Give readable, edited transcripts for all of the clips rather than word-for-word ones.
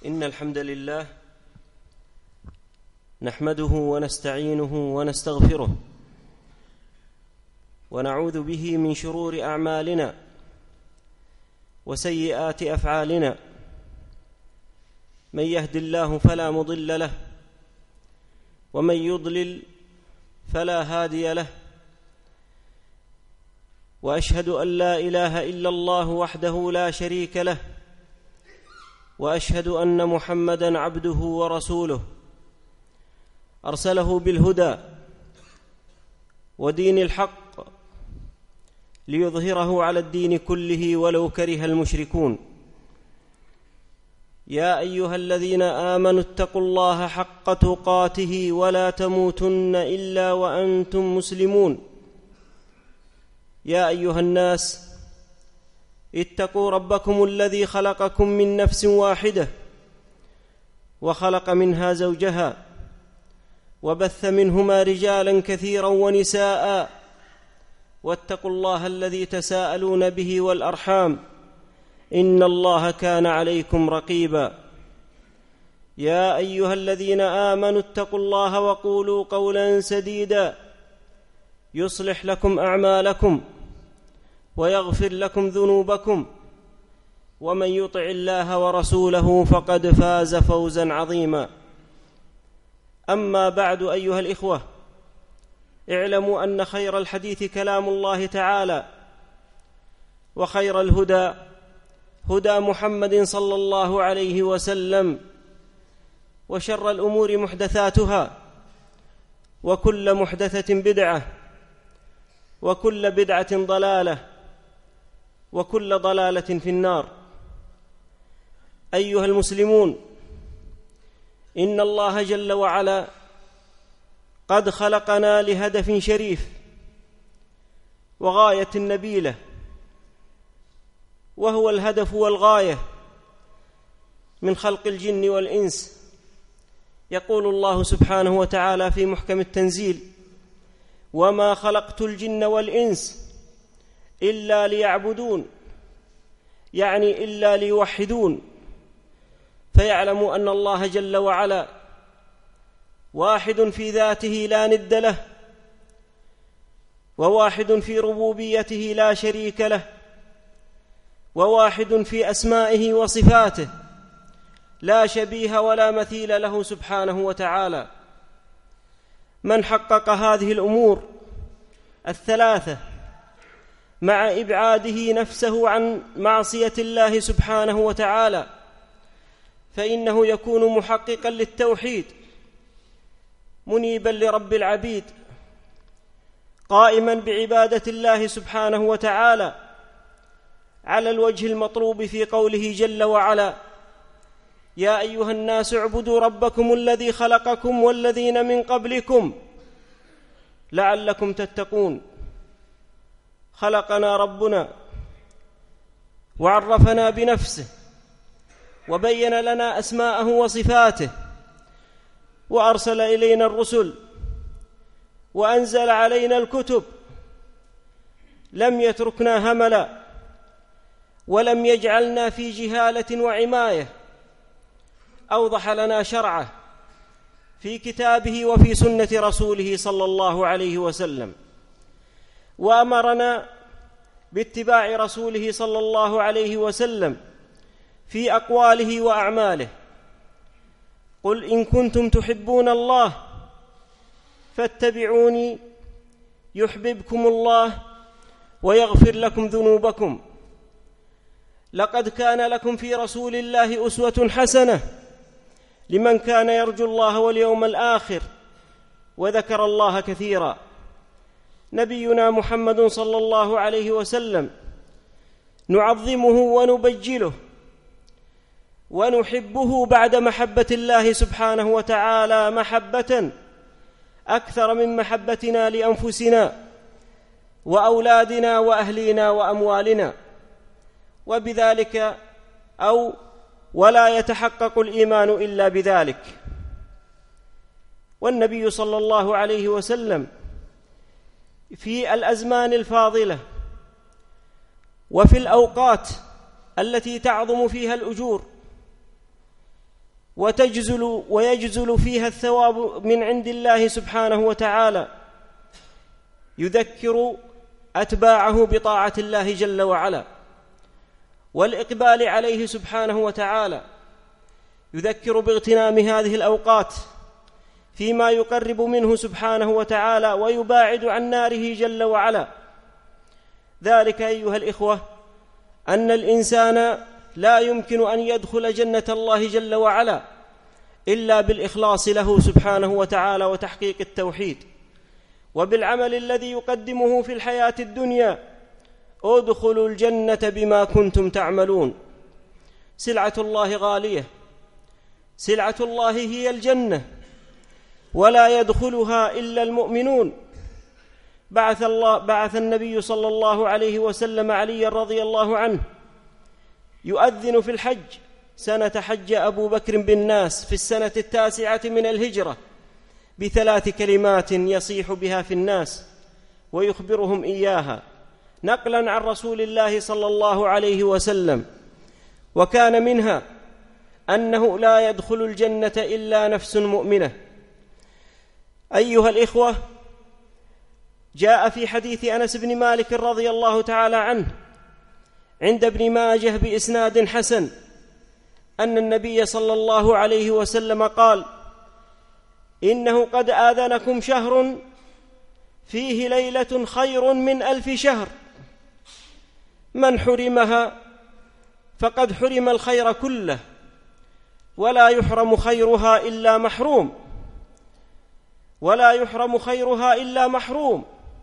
إن الحمد لله نحمده ونستعينه ونستغفره ونعوذ به من شرور أعمالنا وسيئات أفعالنا. من يهد الله فلا مضل له ومن يضلل فلا هادي له، وأشهد أن لا إله إلا الله وحده لا شريك له، وأشهد أن محمدًا عبده ورسوله أرسله بالهدى ودين الحق ليظهره على الدين كله ولو كره المشركون. يا أيها الذين آمنوا اتقوا الله حق تقاته ولا تموتن إلا وأنتم مسلمون. يا أيها الناس اتقوا ربكم الذي خلقكم من نفس واحدة وخلق منها زوجها وبث منهما رجالا كثيرا ونساء، واتقوا الله الذي تساءلون به والأرحام إن الله كان عليكم رقيبا. يا أيها الذين آمنوا اتقوا الله وقولوا قولا سديدا يصلح لكم أعمالكم ويغفر لكم ذنوبكم، ومن يطع الله ورسوله فقد فاز فوزا عظيما. أما بعد، أيها الإخوة، اعلموا أن خير الحديث كلام الله تعالى، وخير الهدى هدى محمد صلى الله عليه وسلم، وشر الأمور محدثاتها، وكل محدثة بدعة، وكل بدعة ضلالة، وكل ضلالة في النار. أيها المسلمون، إن الله جل وعلا قد خلقنا لهدف شريف وغاية نبيلة، وهو الهدف والغاية من خلق الجن والإنس. يقول الله سبحانه وتعالى في محكم التنزيل: وما خلقت الجن والإنس إلا ليعبدون، يعني إلا ليوحدون، فيعلموا أن الله جل وعلا واحد في ذاته لا ند له، وواحد في ربوبيته لا شريك له، وواحد في أسمائه وصفاته لا شبيه ولا مثيل له سبحانه وتعالى. من حقق هذه الأمور الثلاثة مع إبعاده نفسه عن معصية الله سبحانه وتعالى، فإنه يكون محققا للتوحيد، منيبا لرب العبيد، قائما بعبادة الله سبحانه وتعالى على الوجه المطلوب في قوله جل وعلا: يا أيها الناس اعبدوا ربكم الذي خلقكم والذين من قبلكم لعلكم تتقون. خلقنا ربنا وعرفنا بنفسه وبين لنا أسماءه وصفاته، وأرسل إلينا الرسل وأنزل علينا الكتب، لم يتركنا هملا ولم يجعلنا في جهالة وعماية، أوضح لنا شرعه في كتابه وفي سنة رسوله صلى الله عليه وسلم، وأمرنا باتباع رسوله صلى الله عليه وسلم في أقواله وأعماله. قل إن كنتم تحبون الله فاتبعوني يحببكم الله ويغفر لكم ذنوبكم. لقد كان لكم في رسول الله أسوة حسنة لمن كان يرجو الله واليوم الآخر وذكر الله كثيرا. نبينا محمد صلى الله عليه وسلم نعظمه ونبجله ونحبه بعد محبة الله سبحانه وتعالى محبة أكثر من محبتنا لأنفسنا وأولادنا وأهلنا وأموالنا، وبذلك ولا يتحقق الإيمان إلا بذلك. والنبي صلى الله عليه وسلم في الأزمان الفاضلة وفي الأوقات التي تعظم فيها الأجور ويجزل فيها الثواب من عند الله سبحانه وتعالى، يذكر أتباعه بطاعة الله جل وعلا والإقبال عليه سبحانه وتعالى، يذكر باغتنام هذه الأوقات فيما يقرب منه سبحانه وتعالى ويباعد عن ناره جل وعلا. ذلك أيها الإخوة أن الإنسان لا يمكن أن يدخل جنة الله جل وعلا إلا بالإخلاص له سبحانه وتعالى وتحقيق التوحيد، وبالعمل الذي يقدمه في الحياة الدنيا. ادخلوا الجنة بما كنتم تعملون. سلعة الله غالية، سلعة الله هي الجنة، ولا يدخلها إلا المؤمنون. بعث النبي صلى الله عليه وسلم علي رضي الله عنه يؤذن في الحج سنة حج أبو بكر بالناس في السنة 9 من الهجرة ب3 كلمات يصيح بها في الناس ويخبرهم إياها نقلا عن رسول الله صلى الله عليه وسلم، وكان منها أنه لا يدخل الجنة إلا نفس مؤمنة. أيها الإخوة، جاء في حديث أنس بن مالك رضي الله تعالى عنه عند ابن ماجه بإسناد حسن أن النبي صلى الله عليه وسلم قال: إنه قد آذنكم شهر فيه ليلة خير من 1000 شهر، من حرمها فقد حرم الخير كله، ولا يحرم خيرها إلا محروم، ولا يحرم خيرها إلا محروم.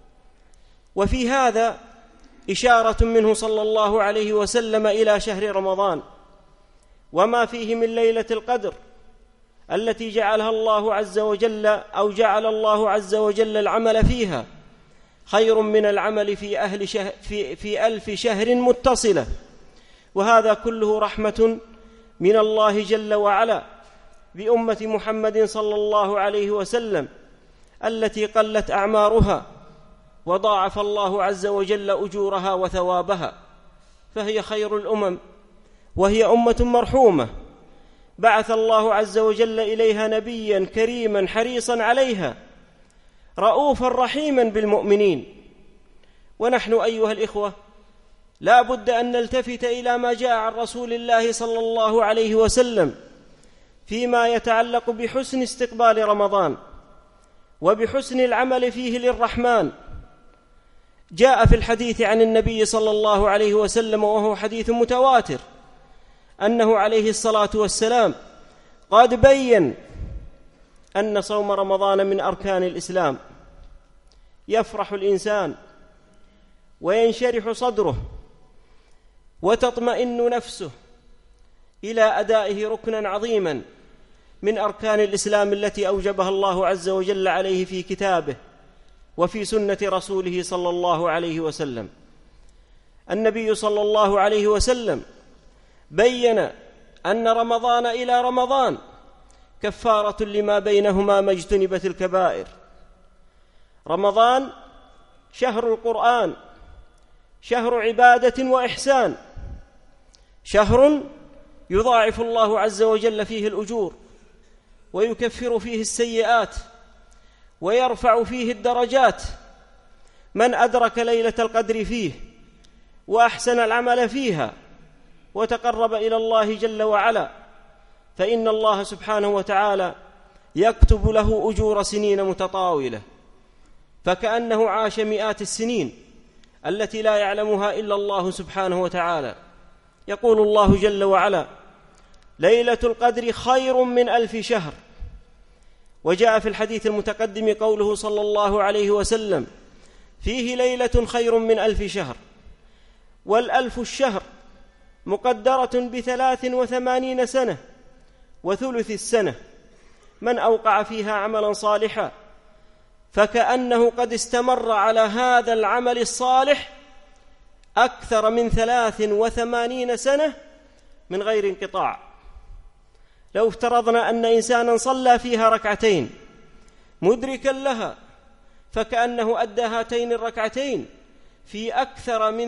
وفي هذا إشارة منه صلى الله عليه وسلم إلى شهر رمضان وما فيه من ليلة القدر التي جعلها الله عز وجل، أو جعل الله عز وجل العمل فيها خير من العمل في 1000 شهر متصلة. وهذا كله رحمة من الله جل وعلا بأمة محمد صلى الله عليه وسلم التي قلت أعمارها، وضاعف الله عز وجل أجورها وثوابها، فهي خير الأمم، وهي أمة مرحومة بعث الله عز وجل إليها نبيا كريما حريصا عليها رؤوفا رحيما بالمؤمنين. ونحن أيها الإخوة لا بد أن نلتفت إلى ما جاء عن رسول الله صلى الله عليه وسلم فيما يتعلق بحسن استقبال رمضان وبحسن العمل فيه للرحمن. جاء في الحديث عن النبي صلى الله عليه وسلم، وهو حديث متواتر، أنه عليه الصلاة والسلام قد بين أن صوم رمضان من أركان الإسلام. يفرح الإنسان وينشرح صدره وتطمئن نفسه إلى أدائه ركنا عظيما من أركان الإسلام التي أوجبها الله عز وجل عليه في كتابه وفي سنة رسوله صلى الله عليه وسلم. النبي صلى الله عليه وسلم بين أن رمضان إلى رمضان كفارة لما بينهما ما اجتنبت الكبائر. رمضان شهر القرآن، شهر عبادة وإحسان، شهر يضاعف الله عز وجل فيه الأجور ويكفر فيه السيئات ويرفع فيه الدرجات من أدرك ليلة القدر فيه وأحسن العمل فيها وتقرب إلى الله جل وعلا، فإن الله سبحانه وتعالى يكتب له أجور سنين متطاولة، فكأنه عاش مئات السنين التي لا يعلمها إلا الله سبحانه وتعالى. يقول الله جل وعلا: ليلة القدر خير من 1000 شهر. وجاء في الحديث المتقدم قوله صلى الله عليه وسلم: فيه ليلة خير من 1000 شهر. وال1000 الشهر مقدرة ب83 سنة وثلث السنة، من أوقع فيها عملا صالحا فكأنه قد استمر على هذا العمل الصالح أكثر من 83 سنة من غير انقطاع. لو افترضنا أن إنسانا صلى فيها ركعتين مدركا لها فكأنه أدى هاتين الركعتين في أكثر من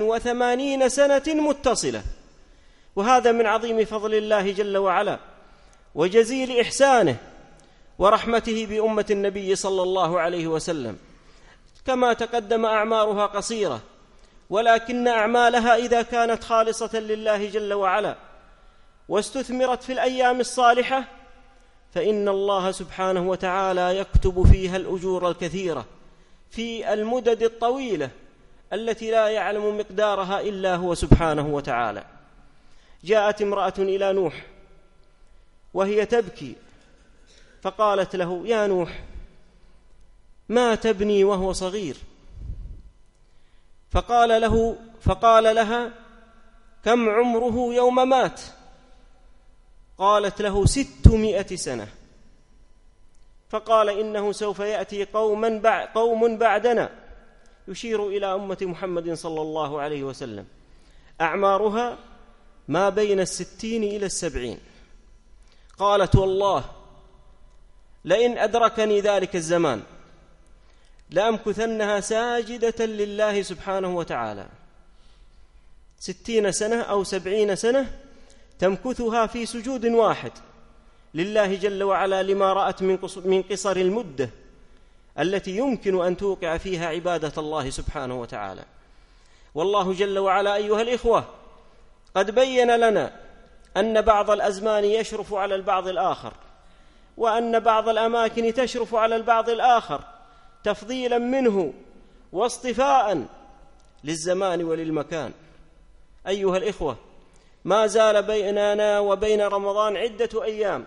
83 سنة متصلة. وهذا من عظيم فضل الله جل وعلا وجزيل إحسانه ورحمته بأمة النبي صلى الله عليه وسلم. كما تقدم أعمارها قصيرة، ولكن أعمالها إذا كانت خالصة لله جل وعلا واستثمرت في الأيام الصالحة فإن الله سبحانه وتعالى يكتب فيها الأجور الكثيرة في المدد الطويلة التي لا يعلم مقدارها إلا هو سبحانه وتعالى. جاءت امرأة إلى نوح وهي تبكي، فقالت له: يا نوح، ما تبني وهو صغير؟ فقال لها: كم عمره يوم مات؟ قالت له: 600 سنة. فقال: إنه سوف يأتي قوم بعدنا، يشير إلى أمة محمد صلى الله عليه وسلم، أعمارها ما بين 60 إلى 70. قالت: والله لئن أدركني ذلك الزمان لأمكثنها ساجدة لله سبحانه وتعالى. 60 سنة أو 70 سنة تمكثها في سجود واحد لله جل وعلا، لما رأت من قصر المدة التي يمكن أن توقع فيها عبادة الله سبحانه وتعالى. والله جل وعلا أيها الإخوة قد بين لنا أن بعض الأزمان يشرف على البعض الآخر، وأن بعض الأماكن تشرف على البعض الآخر تفضيلا منه واصطفاء للزمان وللمكان. أيها الإخوة، ما زال بيننا وبين رمضان عدة أيام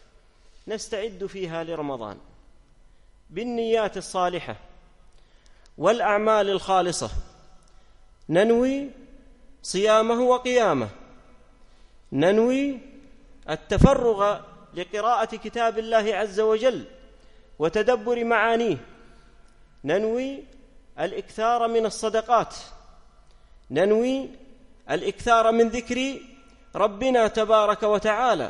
نستعد فيها لرمضان بالنيات الصالحة والأعمال الخالصة، ننوي صيامه وقيامه، ننوي التفرغ لقراءة كتاب الله عز وجل وتدبر معانيه، ننوي الإكثار من الصدقات، ننوي الإكثار من ذكر ربنا تبارك وتعالى،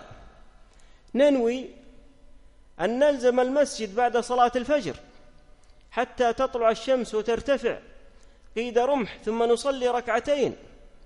ننوي أن نلزم المسجد بعد صلاة الفجر حتى تطلع الشمس وترتفع قيد رمح، ثم نصلي ركعتين،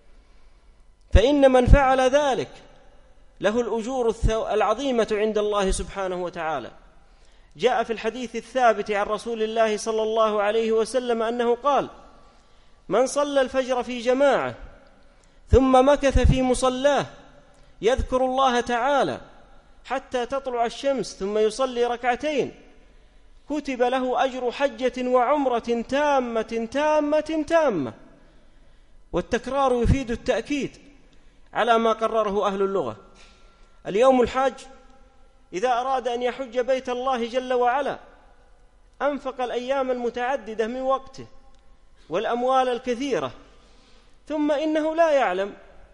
فإن من فعل ذلك له الأجور العظيمة عند الله سبحانه وتعالى. جاء في الحديث الثابت عن رسول الله صلى الله عليه وسلم أنه قال: من صلى الفجر في جماعة ثم مكث في مصلاه يذكر الله تعالى حتى تطلع الشمس ثم يصلي ركعتين، كتب له أجر حجة وعمرة تامة تامة تامة. والتكرار يفيد التأكيد على ما قرره أهل اللغة. اليوم الحاج إذا أراد أن يحج بيت الله جل وعلا أنفق الأيام المتعددة من وقته والأموال الكثيرة، ثم إنه لا يعلم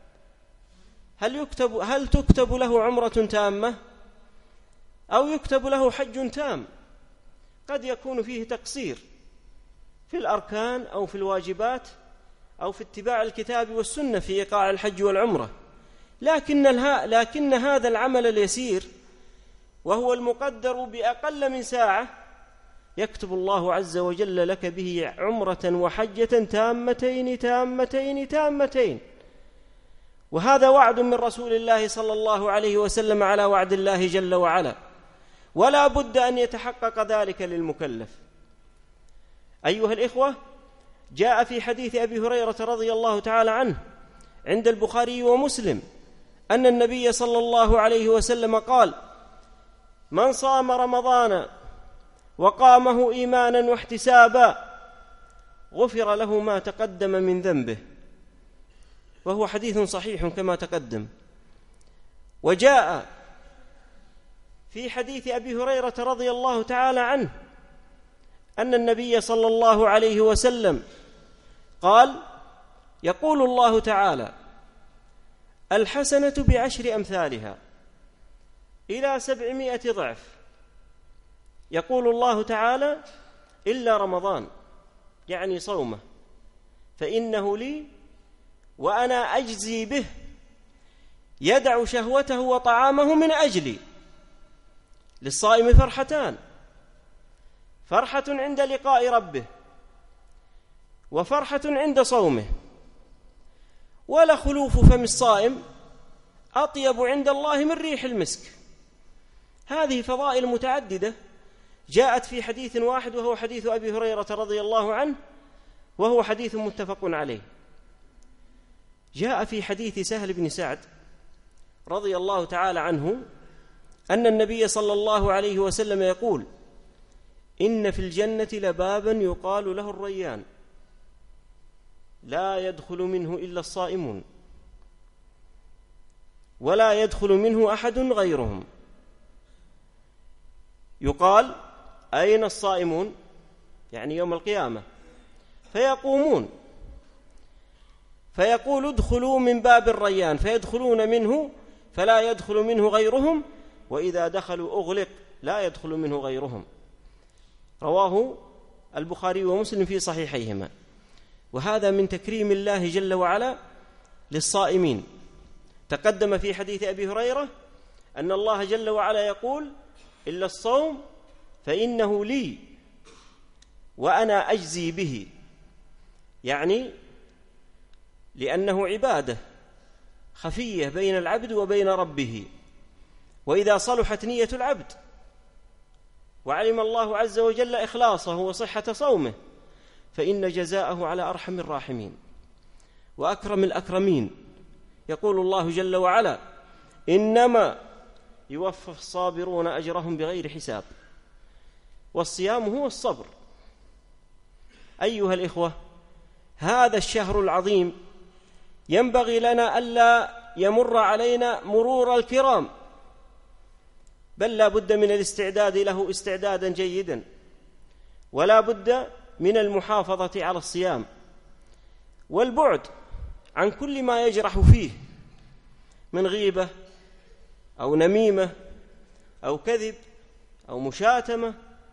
هل تكتب له عمرة تامة أو يكتب له حج تام. قد يكون فيه تقصير في الأركان أو في الواجبات أو في اتباع الكتاب والسنة في إيقاع الحج والعمرة، لكن هذا العمل اليسير وهو المقدر بأقل من ساعة يكتب الله عز وجل لك به عمرة وحجة تامتين تامتين تامتين. وهذا وعد من رسول الله صلى الله عليه وسلم على وعد الله جل وعلا، ولا بد أن يتحقق ذلك للمكلف. أيها الإخوة، جاء في حديث أبي هريرة رضي الله تعالى عنه عند البخاري ومسلم أن النبي صلى الله عليه وسلم قال: من صام رمضان وقامه إيمانا واحتسابا غفر له ما تقدم من ذنبه. وهو حديث صحيح كما تقدم. وجاء في حديث أبي هريرة رضي الله تعالى عنه أن النبي صلى الله عليه وسلم قال: يقول الله تعالى: الحسنة ب10 أمثالها إلى 700 ضعف. يقول الله تعالى: إلا رمضان، يعني صومه، فإنه لي وأنا أجزي به، يدع شهوته وطعامه من أجلي. للصائم فرحتان: فرحة عند لقاء ربه، وفرحة عند صومه. ولخلوف فم الصائم أطيب عند الله من ريح المسك. هذه فضائل متعددة جاءت في حديث واحد، وهو حديث أبي هريرة رضي الله عنه، وهو حديث متفق عليه. جاء في حديث سهل بن سعد رضي الله تعالى عنه أن النبي صلى الله عليه وسلم يقول: إن في الجنة لبابا يقال له الريان، لا يدخل منه إلا الصائمون، ولا يدخل منه أحد غيرهم. يقال: أين الصائمون؟ يعني يوم القيامة. فيقومون فيقول: ادخلوا من باب الريان، فيدخلون منه فلا يدخل منه غيرهم، وإذا دخلوا أغلق لا يدخل منه غيرهم. رواه البخاري ومسلم في صحيحيهما. وهذا من تكريم الله جل وعلا للصائمين. تقدم في حديث أبي هريرة أن الله جل وعلا يقول: إلا الصوم فإنه لي وأنا أجزي به، يعني لأنه عبادة خفية بين العبد وبين ربه، وإذا صلحت نية العبد وعلم الله عز وجل إخلاصه وصحة صومه فإن جزاءه على أرحم الراحمين وأكرم الأكرمين. يقول الله جل وعلا: إنما يوفى الصابرون أجرهم بغير حساب. والصيام هو الصبر. أيها الإخوة، هذا الشهر العظيم ينبغي لنا ألا يمر علينا مرور الكرام، بل لا بد من الاستعداد له استعدادا جيدا، ولا بد من المحافظة على الصيام والبعد عن كل ما يجرح فيه من غيبة أو نميمة أو كذب أو مشاتمة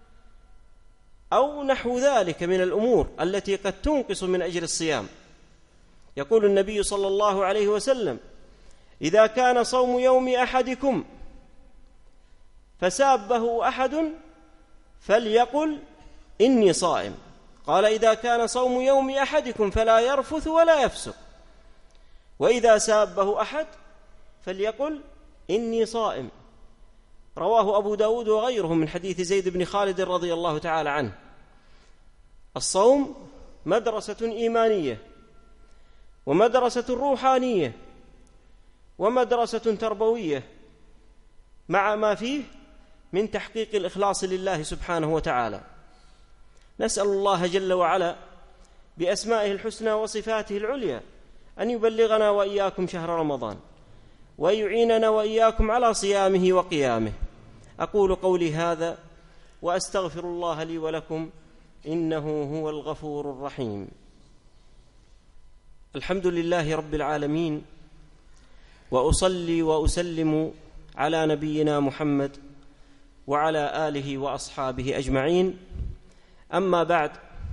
أو نحو ذلك من الأمور التي قد تنقص من أجر الصيام. يقول النبي صلى الله عليه وسلم: إذا كان صوم يوم أحدكم فسابه أحد فليقل إني صائم. قال: إذا كان صوم يوم أحدكم فلا يرفث ولا يفسق، وإذا سابه أحد فليقل إني صائم. رواه أبو داود وغيره من حديث زيد بن خالد رضي الله تعالى عنه. الصوم مدرسة إيمانية، ومدرسة روحانية، ومدرسة تربوية، مع ما فيه من تحقيق الإخلاص لله سبحانه وتعالى. نسأل الله جل وعلا بأسمائه الحسنى وصفاته العليا أن يبلغنا وإياكم شهر رمضان، ويعيننا وإياكم على صيامه وقيامه. أقول قولي هذا وأستغفر الله لي ولكم، إنه هو الغفور الرحيم. الحمد لله رب العالمين، وأصلي وأسلم على نبينا محمد وعلى آله وأصحابه أجمعين. أما بعد،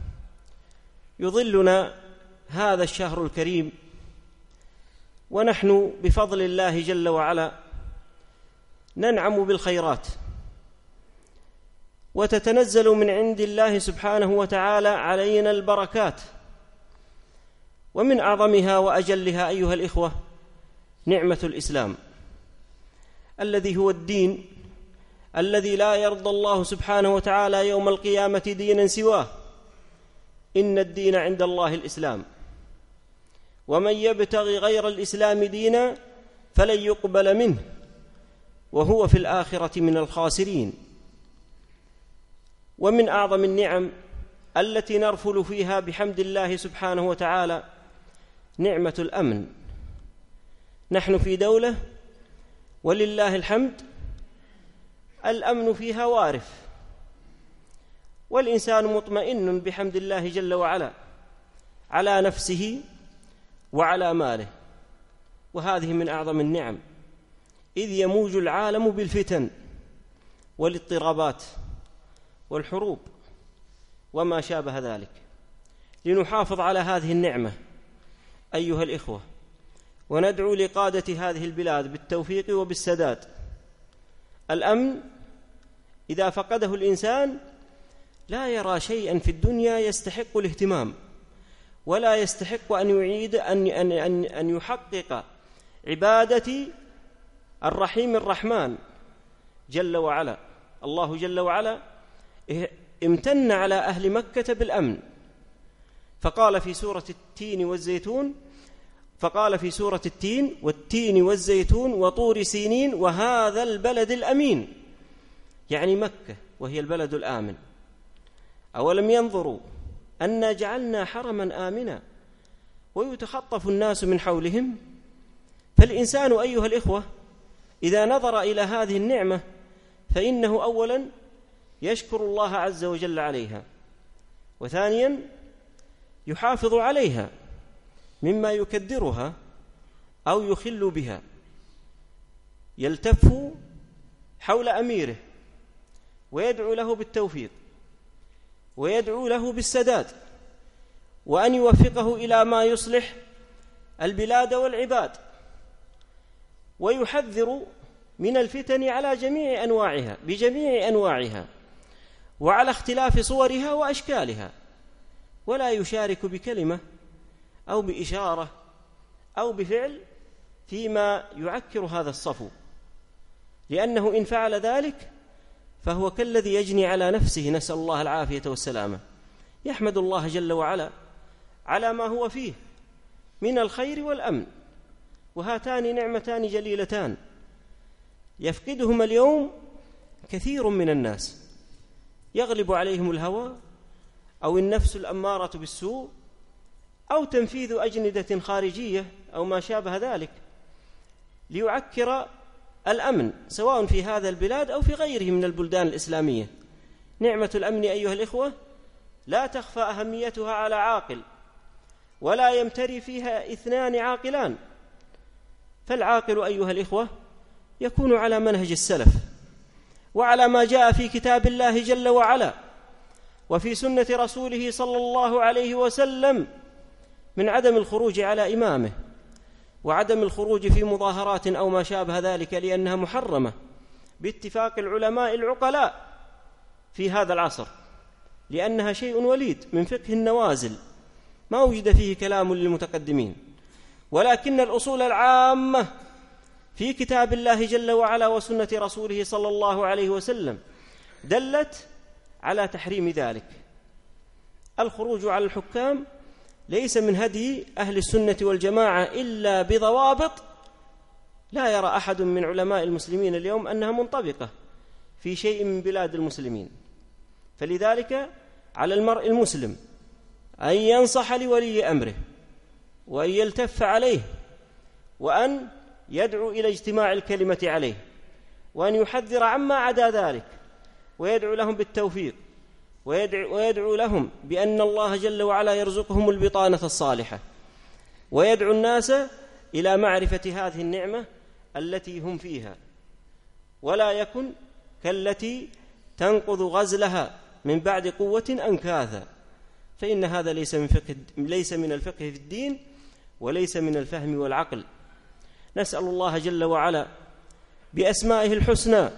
يظلنا هذا الشهر الكريم، ونحن بفضل الله جل وعلا ننعم بالخيرات، وتتنزل من عند الله سبحانه وتعالى علينا البركات، ومن أعظمها وأجلها أيها الإخوة نعمة الإسلام، الذي هو الدين الذي لا يرضى الله سبحانه وتعالى يوم القيامة دينا سواه. إن الدين عند الله الإسلام، ومن يبتغي غير الإسلام دينا فلن يقبل منه وهو في الآخرة من الخاسرين. ومن أعظم النعم التي نرفل فيها بحمد الله سبحانه وتعالى نعمة الأمن. نحن في دولة ولله الحمد الأمن فيها وارف، والإنسان مطمئن بحمد الله جل وعلا على نفسه وعلى ماله، وهذه من أعظم النعم، إذ يموج العالم بالفتن والاضطرابات والحروب وما شابه ذلك. لنحافظ على هذه النعمة أيها الإخوة، وندعو لقادة هذه البلاد بالتوفيق وبالسداد. الأمن إذا فقده الإنسان لا يرى شيئا في الدنيا يستحق الاهتمام، ولا يستحق أن يعيد أن يحقق عبادة الرحيم الرحمن جل وعلا. الله جل وعلا امتن على أهل مكة بالأمن، فقال في سورة التين والتين والزيتون وطور سينين وهذا البلد الأمين، يعني مكة وهي البلد الآمن. أولم ينظروا أنا جعلنا حرما آمنا ويتخطف الناس من حولهم. فالإنسان أيها الإخوة إذا نظر إلى هذه النعمة فإنه أولا يشكر الله عز وجل عليها، وثانيا يحافظ عليها مما يكدرها أو يخل بها، يلتف حول أميره ويدعو له بالتوفيق ويدعو له بالسداد وأن يوفقه إلى ما يصلح البلاد والعباد، ويحذر من الفتن على جميع أنواعها بجميع أنواعها وعلى اختلاف صورها وأشكالها، ولا يشارك بكلمة أو بإشارة أو بفعل فيما يعكر هذا الصفو، لأنه إن فعل ذلك فهو كالذي يجني على نفسه، نسأل الله العافية والسلامة. يحمد الله جل وعلا على ما هو فيه من الخير والأمن، وهاتان نعمتان جليلتان يفقدهما اليوم كثير من الناس، يغلب عليهم الهوى أو النفس الأمارة بالسوء أو تنفيذ أجندة خارجية أو ما شابه ذلك ليعكر الأمن سواء في هذا البلاد أو في غيره من البلدان الإسلامية. نعمة الأمن أيها الإخوة لا تخفى أهميتها على عاقل، ولا يمتري فيها اثنان عاقلان. فالعاقل أيها الإخوة يكون على منهج السلف وعلى ما جاء في كتاب الله جل وعلا وفي سنة رسوله صلى الله عليه وسلم من عدم الخروج على إمامه وعدم الخروج في مظاهرات أو ما شابه ذلك، لأنها محرمة باتفاق العلماء العقلاء في هذا العصر، لأنها شيء وليد من فقه النوازل ما وجد فيه كلام للمتقدمين. ولكن الأصول العامة في كتاب الله جل وعلا وسنة رسوله صلى الله عليه وسلم دلت على تحريم ذلك. الخروج على الحكام ليس من هدي أهل السنة والجماعة إلا بضوابط لا يرى أحد من علماء المسلمين اليوم أنها منطبقة في شيء من بلاد المسلمين. فلذلك على المرء المسلم أن ينصح لولي أمره وأن يلتف عليه وأن يدعو إلى اجتماع الكلمة عليه وأن يحذر عما عدا ذلك ويدعو لهم بالتوفيق ويدعو لهم بأن الله جل وعلا يرزقهم البطانة الصالحة، ويدعو الناس إلى معرفة هذه النعمة التي هم فيها، ولا يكن كالتي تنقض غزلها من بعد قوة أنكاثا، فإن هذا ليس من الفقه في الدين وليس من الفهم والعقل. نسأل الله جل وعلا بأسمائه الحسنى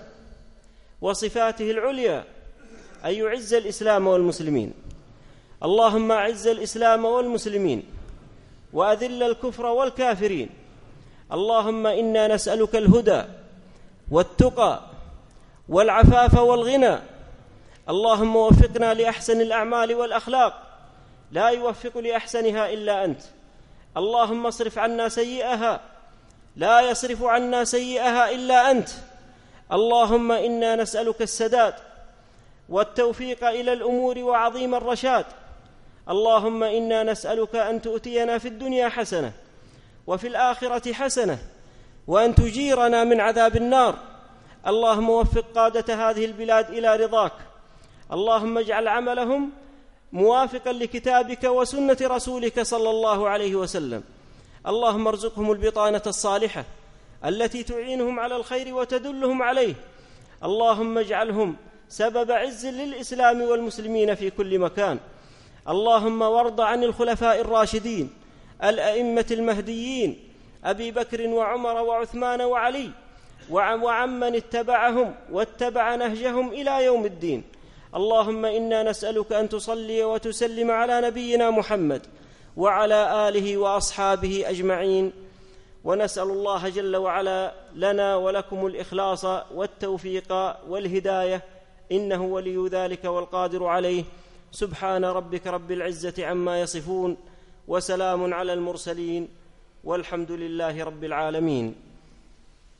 وصفاته العليا أن يعز الإسلام والمسلمين. اللهم أعز الإسلام والمسلمين وأذل الكفر والكافرين. اللهم إنا نسألك الهدى والتقى والعفاف والغنى. اللهم وفقنا لأحسن الأعمال والأخلاق، لا يوفق لأحسنها إلا أنت. اللهم اصرف عنا سيئها، لا يصرف عنا سيئها إلا أنت. اللهم إنا نسألك السداد والتوفيق إلى الأمور وعظيم الرشاد. اللهم إنا نسألك أن تؤتينا في الدنيا حسنة وفي الآخرة حسنة وأن تجيرنا من عذاب النار. اللهم وفق قادة هذه البلاد إلى رضاك. اللهم اجعل عملهم موافقا لكتابك وسنة رسولك صلى الله عليه وسلم. اللهم ارزقهم البطانة الصالحة التي تعينهم على الخير وتدلهم عليه. اللهم اجعلهم سبب عز للإسلام والمسلمين في كل مكان. اللهم وارض عن الخلفاء الراشدين الأئمة المهديين أبي بكر وعمر وعثمان وعلي وعمن اتبعهم واتبع نهجهم إلى يوم الدين. اللهم إنا نسألك أن تصلي وتسلم على نبينا محمد وعلى آله وأصحابه أجمعين، ونسأل الله جل وعلا لنا ولكم الإخلاص والتوفيق والهداية، إنه ولي ذلك والقادر عليه. سبحان ربك رب العزة عما يصفون، وسلام على المرسلين، والحمد لله رب العالمين.